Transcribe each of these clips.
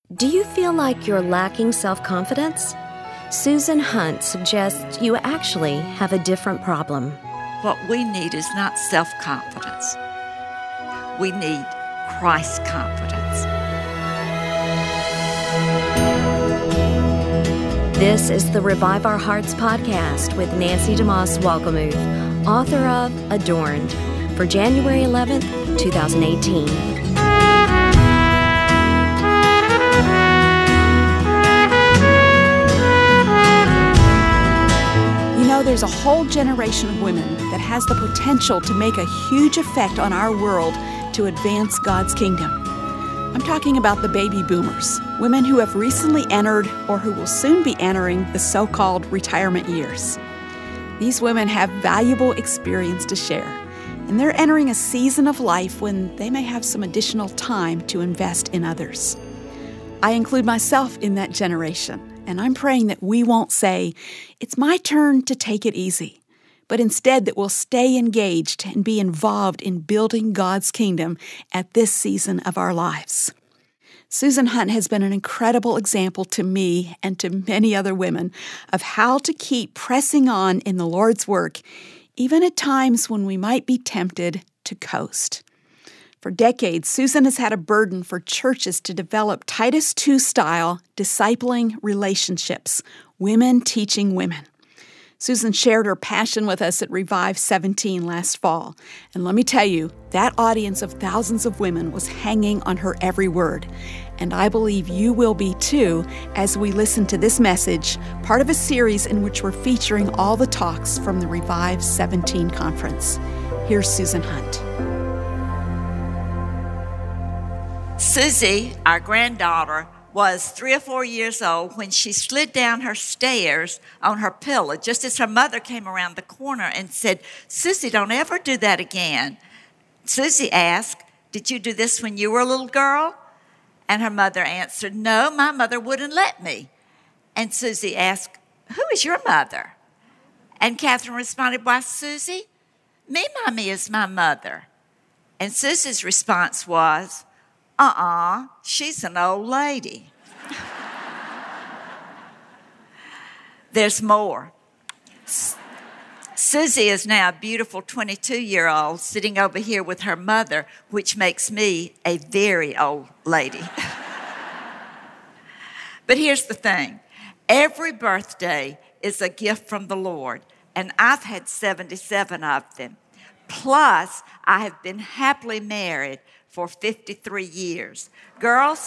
Do you feel like you're lacking self-confidence? Susan Hunt suggests you actually have a different problem. What we need is not self-confidence. We need Christ confidence. This is the Revive Our Hearts podcast with Nancy DeMoss Wolgemuth, author of Adorned, for January 11th, 2018. You know, there's a whole generation of women that has the potential to make a huge effect on our world to advance God's kingdom. I'm talking about the baby boomers, women who have recently entered or who will soon be entering the so-called retirement years. These women have valuable experience to share, and they're entering a season of life when they may have some additional time to invest in others. I include myself in that generation. And I'm praying that we won't say, it's my turn to take it easy, but instead that we'll stay engaged and be involved in building God's kingdom at this season of our lives. Susan Hunt has been an incredible example to me and to many other women of how to keep pressing on in the Lord's work, even at times when we might be tempted to coast. For decades, Susan has had a burden for churches to develop Titus II-style discipling relationships, women teaching women. Susan shared her passion with us at Revive 17 last fall. And let me tell you, that audience of thousands of women was hanging on her every word. And I believe you will be too as we listen to this message, part of a series in which we're featuring all the talks from the Revive 17 conference. Here's Susan Hunt. Susie, our granddaughter, was 3 or 4 years old when she slid down her stairs on her pillow just as her mother came around the corner and said, "Susie, don't ever do that again." Susie asked, "Did you do this when you were a little girl?" And her mother answered, "No, my mother wouldn't let me." And Susie asked, "Who is your mother?" And Catherine responded, "Why, Susie, me, Mommy, is my mother." And Susie's response was, she's an old lady. There's more. Susie is now a beautiful 22-year-old sitting over here with her mother, which makes me a very old lady. But here's the thing. Every birthday is a gift from the Lord, and I've had 77 of them. Plus, I have been happily married for 53 years. Girls,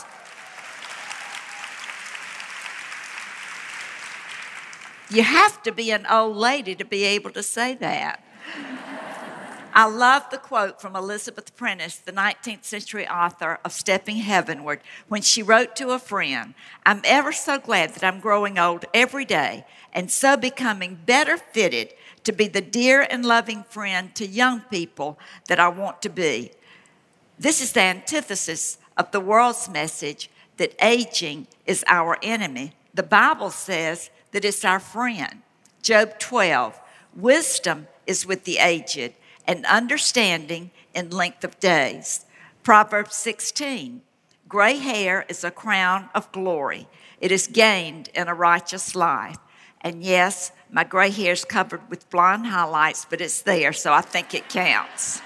you have to be an old lady to be able to say that. I love the quote from Elizabeth Prentice, the 19th century author of Stepping Heavenward, when she wrote to a friend, "I'm ever so glad that I'm growing old every day and so becoming better fitted to be the dear and loving friend to young people that I want to be." This is the antithesis of the world's message that aging is our enemy. The Bible says that it's our friend. Job 12, wisdom is with the aged, and understanding in length of days. Proverbs 16, gray hair is a crown of glory. It is gained in a righteous life. And yes, my gray hair is covered with blonde highlights, but it's there, so I think it counts.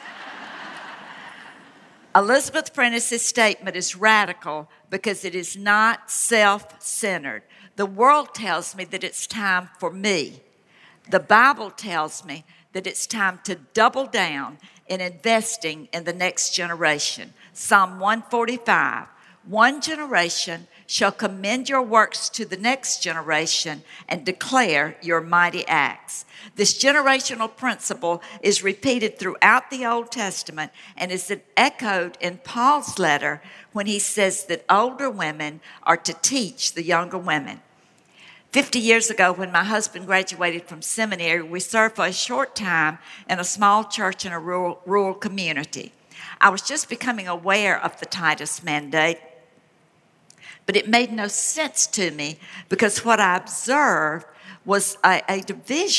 Elizabeth Prentice's statement is radical because it is not self-centered. The world tells me that it's time for me. The Bible tells me that it's time to double down in investing in the next generation. Psalm 145, one generation shall commend your works to the next generation and declare your mighty acts. This generational principle is repeated throughout the Old Testament and is echoed in Paul's letter when he says that older women are to teach the younger women. 50 years ago, when my husband graduated from seminary, we served for a short time in a small church in a rural community. I was just becoming aware of the Titus mandate, but it made no sense to me because what I observed was a division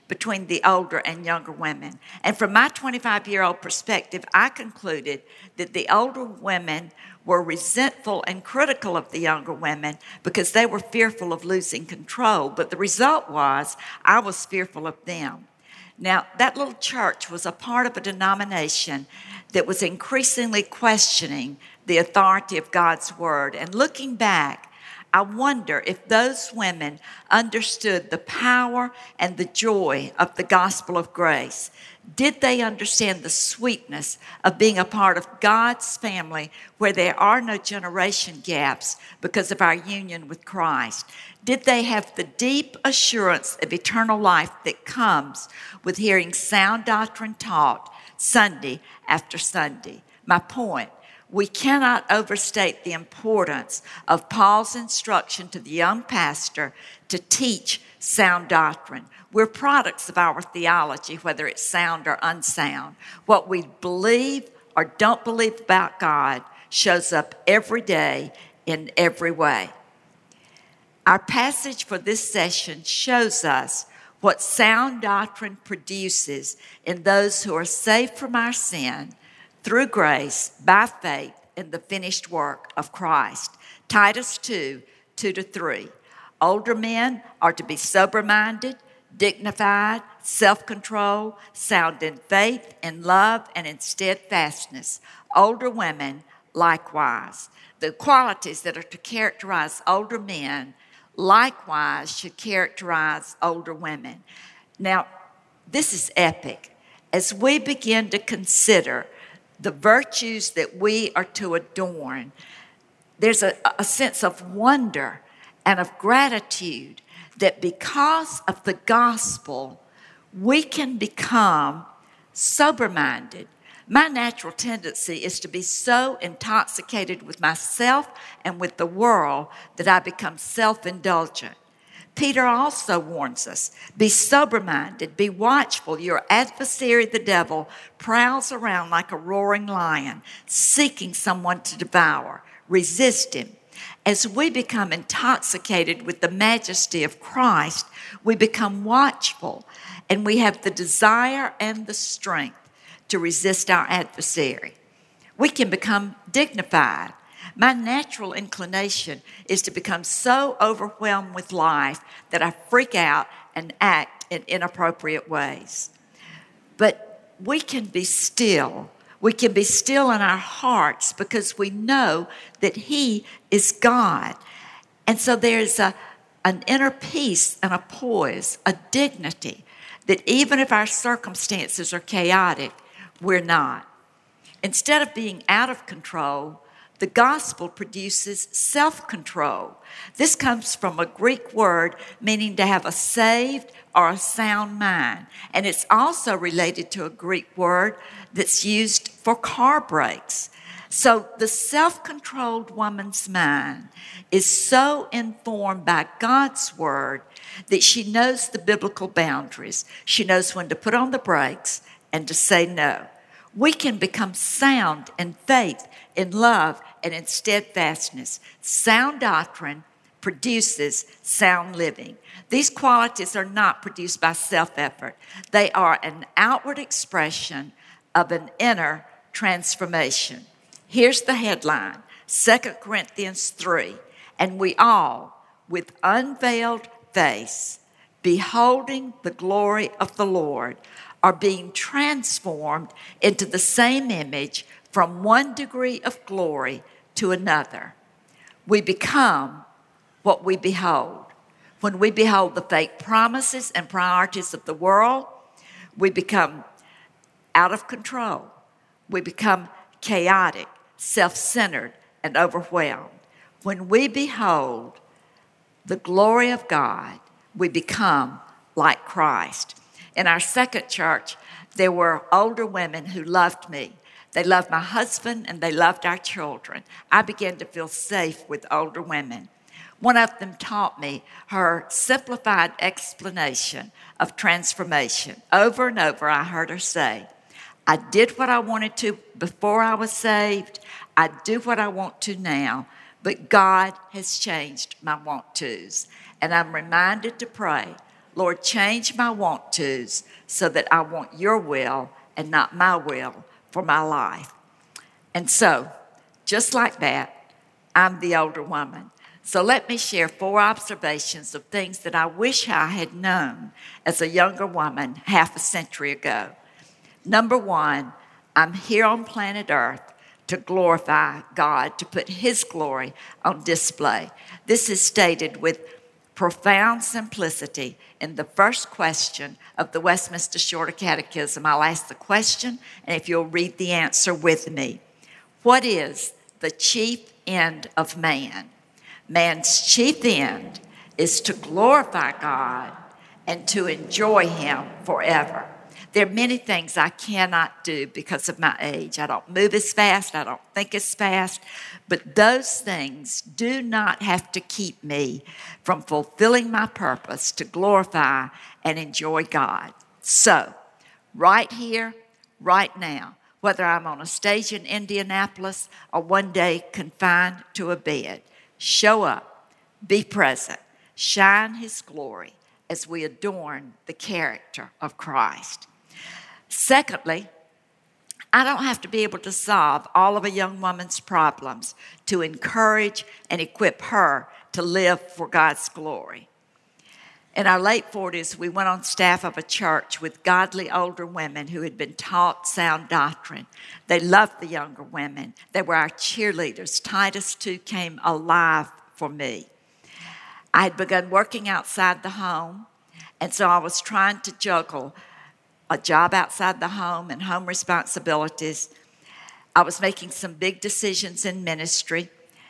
between the older and younger women. And from my 25-year-old perspective, I concluded that the older women were resentful and critical of the younger women because they were fearful of losing control. But the result was I was fearful of them. Now, that little church was a part of a denomination that was increasingly questioning the authority of God's word. And looking back, I wonder if those women understood the power and the joy of the gospel of grace. Did they understand the sweetness of being a part of God's family where there are no generation gaps because of our union with Christ? Did they have the deep assurance of eternal life that comes with hearing sound doctrine taught Sunday after Sunday? My point, we cannot overstate the importance of Paul's instruction to the young pastor to teach sound doctrine. We're products of our theology, whether it's sound or unsound. What we believe or don't believe about God shows up every day in every way. Our passage for this session shows us what sound doctrine produces in those who are saved from our sin through grace by faith in the finished work of Christ. Titus 2, 2-3. Older men are to be sober-minded, dignified, self-controlled, sound in faith, in love, and in steadfastness. Older women likewise. The qualities that are to characterize older men likewise should characterize older women. Now, this is epic. As we begin to consider the virtues that we are to adorn, there's a sense of wonder and of gratitude that because of the gospel, we can become sober-minded. My natural tendency is to be so intoxicated with myself and with the world that I become self-indulgent. Peter also warns us, be sober-minded, be watchful. Your adversary, the devil, prowls around like a roaring lion, seeking someone to devour. Resist him. As we become intoxicated with the majesty of Christ, we become watchful, and we have the desire and the strength to resist our adversary. We can become dignified. My natural inclination is to become so overwhelmed with life that I freak out and act in inappropriate ways. But we can be still. We can be still in our hearts because we know that He is God. And so there's an inner peace and a poise, a dignity, that even if our circumstances are chaotic, we're not. Instead of being out of control, the gospel produces self-control. This comes from a Greek word meaning to have a saved or a sound mind. And it's also related to a Greek word that's used for car brakes. So the self-controlled woman's mind is so informed by God's word that she knows the biblical boundaries. She knows when to put on the brakes and to say no. We can become sound in faith, in love, and in steadfastness. Sound doctrine produces sound living. These qualities are not produced by self-effort. They are an outward expression of an inner transformation. Here's the headline, 2 Corinthians 3. And we all, with unveiled face, beholding the glory of the Lord, are being transformed into the same image from one degree of glory to another. We become what we behold. When we behold the fake promises and priorities of the world, we become out of control. We become chaotic, self-centered, and overwhelmed. When we behold the glory of God, we become like Christ. In our second church, there were older women who loved me. They loved my husband and they loved our children. I began to feel safe with older women. One of them taught me her simplified explanation of transformation. Over and over, I heard her say, I did what I wanted to before I was saved. I do what I want to now, but God has changed my want-tos. And I'm reminded to pray, Lord, change my want tos so that I want your will and not my will for my life. And so, just like that, I'm the older woman. So let me share 4 observations of things that I wish I had known as a younger woman half a century ago. Number 1, I'm here on planet Earth to glorify God, to put His glory on display. This is stated with profound simplicity in the first question of the Westminster Shorter Catechism. I'll ask the question, and if you'll read the answer with me. What is the chief end of man? Man's chief end is to glorify God and to enjoy Him forever. There are many things I cannot do because of my age. I don't move as fast. I don't think as fast. But those things do not have to keep me from fulfilling my purpose to glorify and enjoy God. So, right here, right now, whether I'm on a stage in Indianapolis or one day confined to a bed, show up, be present, shine His glory as we adorn the character of Christ. Secondly, I don't have to be able to solve all of a young woman's problems to encourage and equip her to live for God's glory. In our late 40s, we went on staff of a church with godly older women who had been taught sound doctrine. They loved the younger women. They were our cheerleaders. Titus 2 came alive for me. I had begun working outside the home, and so I was trying to juggle a job outside the home and home responsibilities. I was making some big decisions in ministry.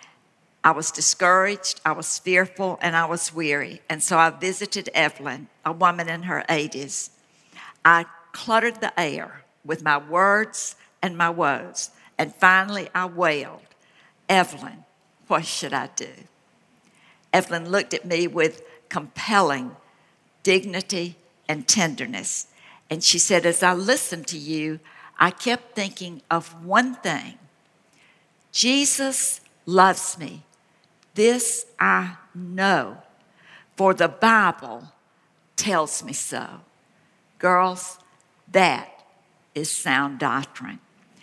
I was discouraged, I was fearful, and I was weary. And so I visited Evelyn, a woman in her 80s. I cluttered the air with my words and my woes. And finally I wailed, "Evelyn, what should I do?" Evelyn looked at me with compelling dignity and tenderness. And she said, "As I listened to you, I kept thinking of one thing. Jesus loves me. This I know, for the Bible tells me so." Girls, that is sound doctrine.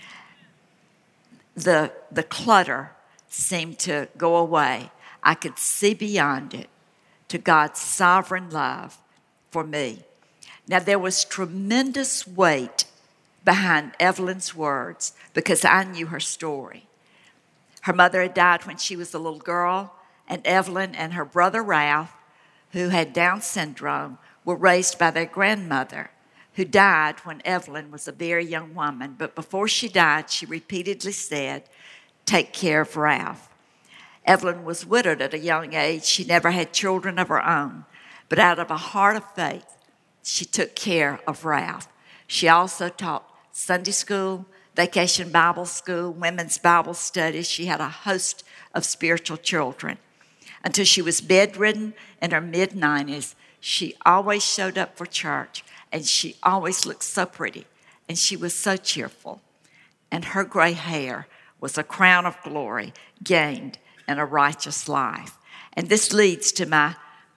The clutter seemed to go away. I could see beyond it to God's sovereign love for me. Now, there was tremendous weight behind Evelyn's words because I knew her story. Her mother had died when she was a little girl, and Evelyn and her brother Ralph, who had Down syndrome, were raised by their grandmother, who died when Evelyn was a very young woman. But before she died, she repeatedly said, "Take care of Ralph." Evelyn was widowed at a young age. She never had children of her own. But out of a heart of faith, she took care of Ralph. She also taught Sunday school, Vacation Bible School, women's Bible studies. She had a host of spiritual children. Until she was bedridden in her mid-90s, she always showed up for church, and she always looked so pretty, and she was so cheerful. And her gray hair was a crown of glory gained in a righteous life. And this leads to my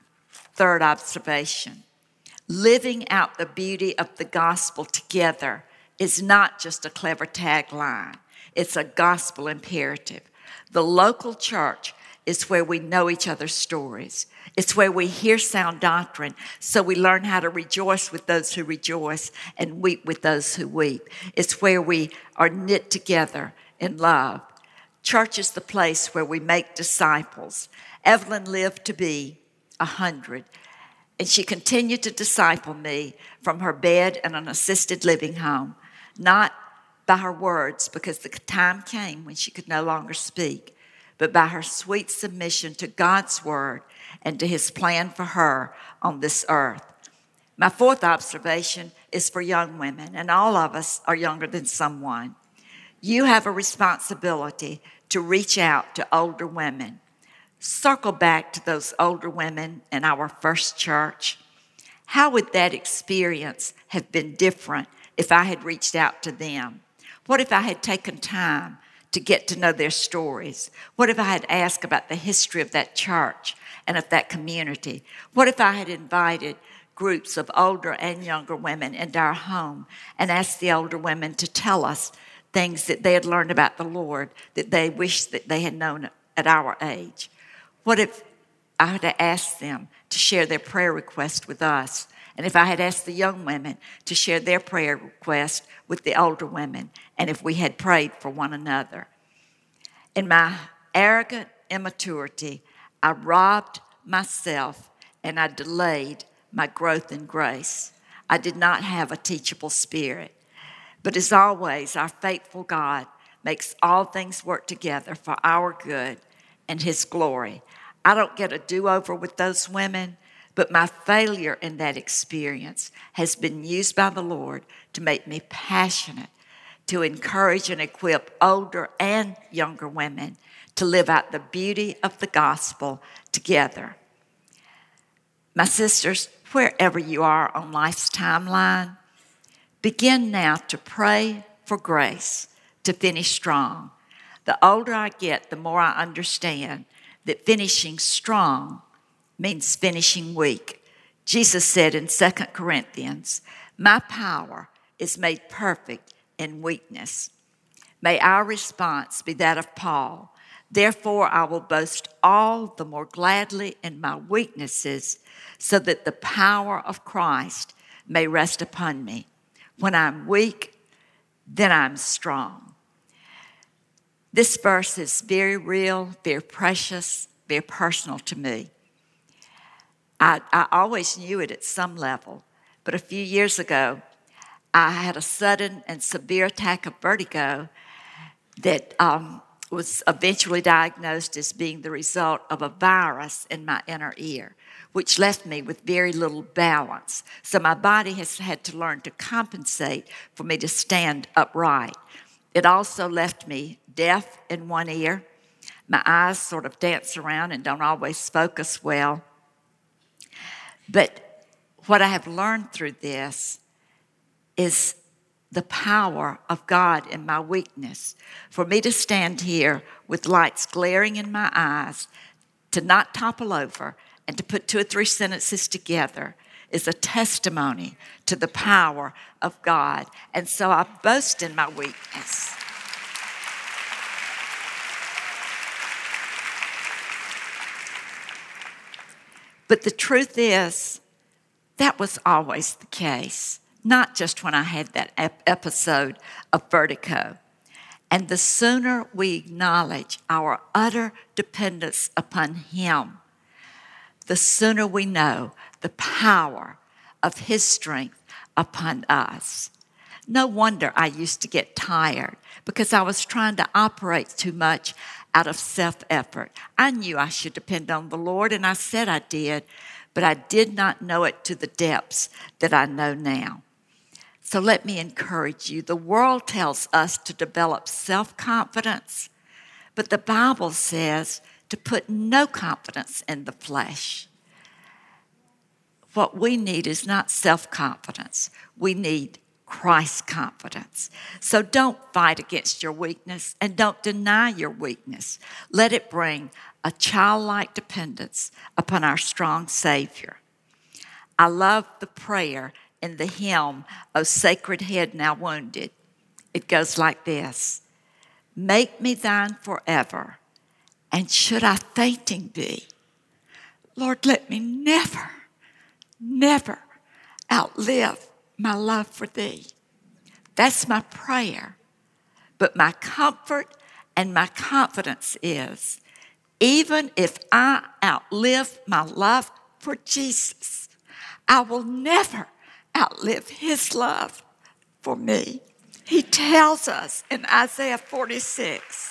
third observation. Living out the beauty of the gospel together is not just a clever tagline. It's a gospel imperative. The local church is where we know each other's stories. It's where we hear sound doctrine, so we learn how to rejoice with those who rejoice and weep with those who weep. It's where we are knit together in love. Church is the place where we make disciples. Evelyn lived to be 100. And she continued to disciple me from her bed in an assisted living home, not by her words, because the time came when she could no longer speak, but by her sweet submission to God's word and to His plan for her on this earth. My fourth observation is for young women, and all of us are younger than someone. You have a responsibility to reach out to older women. Circle back to those older women in our first church. How would that experience have been different if I had reached out to them? What if I had taken time to get to know their stories? What if I had asked about the history of that church and of that community? What if I had invited groups of older and younger women into our home and asked the older women to tell us things that they had learned about the Lord that they wished that they had known at our age? What if I had asked them to share their prayer request with us? And if I had asked the young women to share their prayer request with the older women, and if we had prayed for one another? In my arrogant immaturity, I robbed myself and I delayed my growth in grace. I did not have a teachable spirit. But as always, our faithful God makes all things work together for our good and His glory. I don't get a do-over with those women, but my failure in that experience has been used by the Lord to make me passionate, to encourage and equip older and younger women to live out the beauty of the gospel together. My sisters, wherever you are on life's timeline, begin now to pray for grace to finish strong. The older I get, the more I understand that finishing strong means finishing weak. Jesus said in 2 Corinthians, "My power is made perfect in weakness." May our response be that of Paul. "Therefore I will boast all the more gladly in my weaknesses, so that the power of Christ may rest upon me. When I'm weak, then I'm strong." This verse is very real, very precious, very personal to me. I always knew it at some level, but a few years ago, I had a sudden and severe attack of vertigo that was eventually diagnosed as being the result of a virus in my inner ear, which left me with very little balance. So my body has had to learn to compensate for me to stand upright. It also left me deaf in one ear. My eyes sort of dance around and don't always focus well. But what I have learned through this is the power of God in my weakness. For me to stand here with lights glaring in my eyes, to not topple over, and to put 2 or 3 sentences together is a testimony to the power of God. And so I boast in my weakness. But the truth is, that was always the case, not just when I had that episode of vertigo. And the sooner we acknowledge our utter dependence upon Him, the sooner we know the power of His strength upon us. No wonder I used to get tired, because I was trying to operate too much out of self-effort. I knew I should depend on the Lord, and I said I did, but I did not know it to the depths that I know now. So let me encourage you. The world tells us to develop self-confidence, but the Bible says to put no confidence in the flesh. What we need is not self-confidence. We need Christ's confidence. So don't fight against your weakness and don't deny your weakness. Let it bring a childlike dependence upon our strong Savior. I love the prayer in the hymn, "O Sacred Head Now Wounded." It goes like this: "Make me thine forever, and should I fainting be, Lord, let me never, never outlive my love for thee." That's my prayer. But my comfort and my confidence is, even if I outlive my love for Jesus, I will never outlive His love for me. He tells us in Isaiah 46,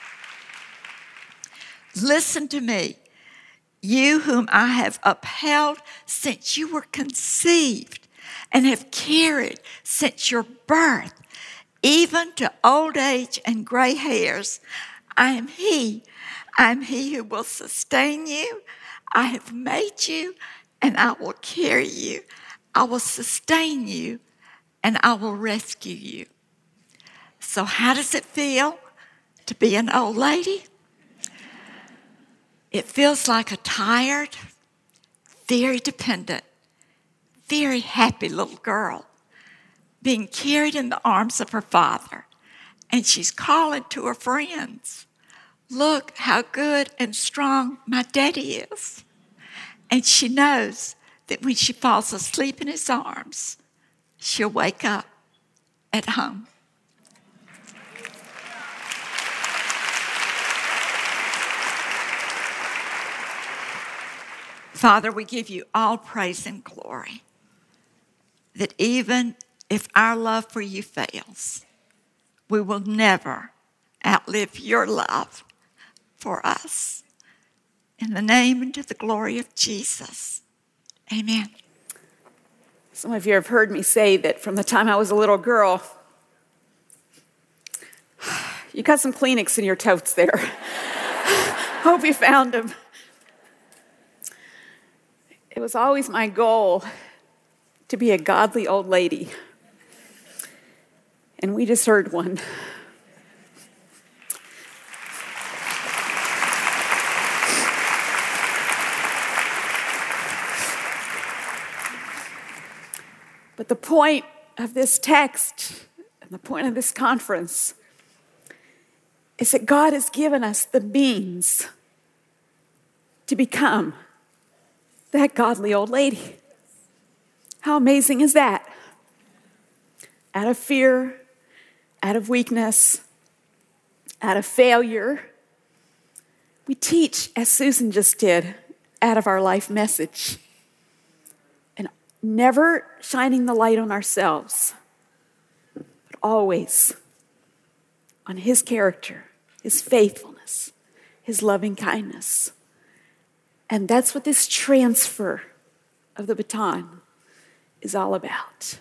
"Listen to me, you whom I have upheld since you were conceived, and have carried since your birth, even to old age and gray hairs. I am He who will sustain you. I have made you, and I will carry you. I will sustain you, and I will rescue you." So how does it feel to be an old lady? It feels like a tired, very dependent, very happy little girl being carried in the arms of her father. And she's calling to her friends, "Look how good and strong my daddy is." And she knows that when she falls asleep in his arms, she'll wake up at home. Father, we give you all praise and glory that even if our love for you fails, we will never outlive your love for us. In the name and to the glory of Jesus, amen. Some of you have heard me say that from the time I was a little girl, you got some Kleenex in your totes there. Hope you found them. It was always my goal to be a godly old lady. And we just heard one. But the point of this text and the point of this conference is that God has given us the means to become that godly old lady. How amazing is that? Out of fear, out of weakness, out of failure, we teach, as Susan just did, out of our life message. And never shining the light on ourselves, but always on His character, His faithfulness, His loving kindness. And that's what this transfer of the baton is all about.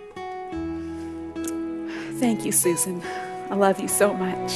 Thank you, Susan. I love you so much.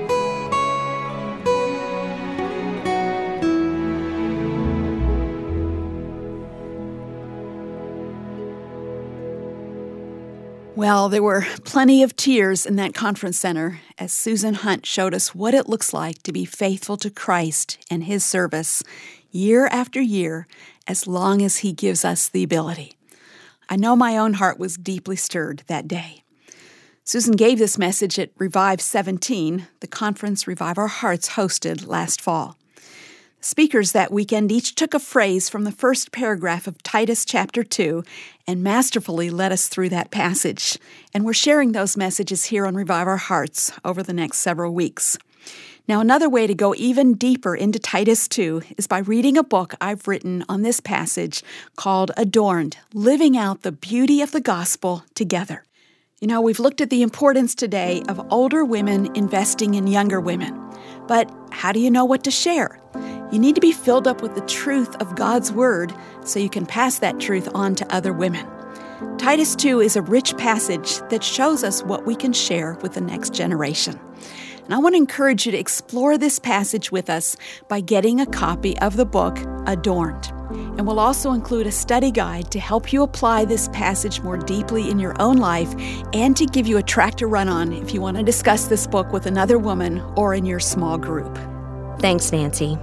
Well, there were plenty of tears in that conference center as Susan Hunt showed us what it looks like to be faithful to Christ and His service year after year, as long as He gives us the ability. I know my own heart was deeply stirred that day. Susan gave this message at Revive 17, the conference Revive Our Hearts hosted last fall. The speakers that weekend each took a phrase from the first paragraph of Titus chapter 2 and masterfully led us through that passage. And we're sharing those messages here on Revive Our Hearts over the next several weeks. Now, another way to go even deeper into Titus 2 is by reading a book I've written on this passage called Adorned, Living Out the Beauty of the Gospel Together. You know, we've looked at the importance today of older women investing in younger women. But how do you know what to share? You need to be filled up with the truth of God's Word so you can pass that truth on to other women. Titus 2 is a rich passage that shows us what we can share with the next generation. And I want to encourage you to explore this passage with us by getting a copy of the book, Adorned. And we'll also include a study guide to help you apply this passage more deeply in your own life and to give you a track to run on if you want to discuss this book with another woman or in your small group. Thanks, Nancy.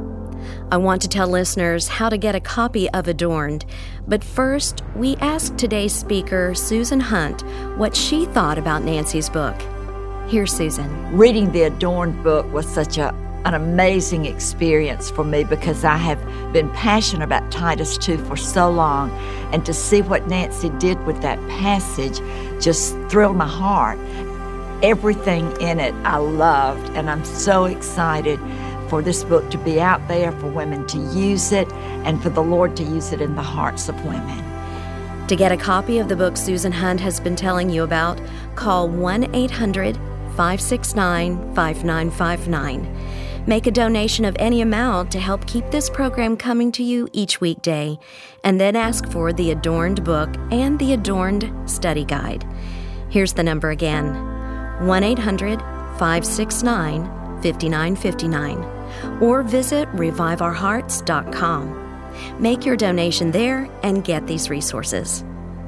I want to tell listeners how to get a copy of Adorned, but first, we asked today's speaker, Susan Hunt, what she thought about Nancy's book. Here's Susan. Reading the Adorned book was such an amazing experience for me because I have been passionate about Titus 2 for so long, and to see what Nancy did with that passage just thrilled my heart. Everything in it I loved, and I'm so excited for this book to be out there, for women to use it, and for the Lord to use it in the hearts of women. To get a copy of the book Susan Hunt has been telling you about, call 1-800-569-5959. Make a donation of any amount to help keep this program coming to you each weekday, and then ask for the Adorned book and the Adorned study guide. Here's the number again, 1-800-569-5959, or visit reviveourhearts.com. Make your donation there and get these resources.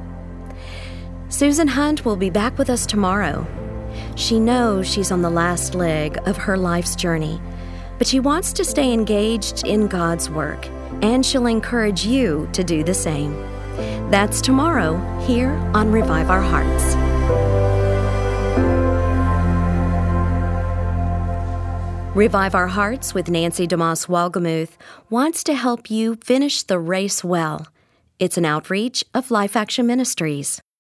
Susan Hunt will be back with us tomorrow. She knows she's on the last leg of her life's journey, but she wants to stay engaged in God's work, and she'll encourage you to do the same. That's tomorrow here on Revive Our Hearts. Revive Our Hearts with Nancy DeMoss Wolgemuth wants to help you finish the race well. It's an outreach of Life Action Ministries.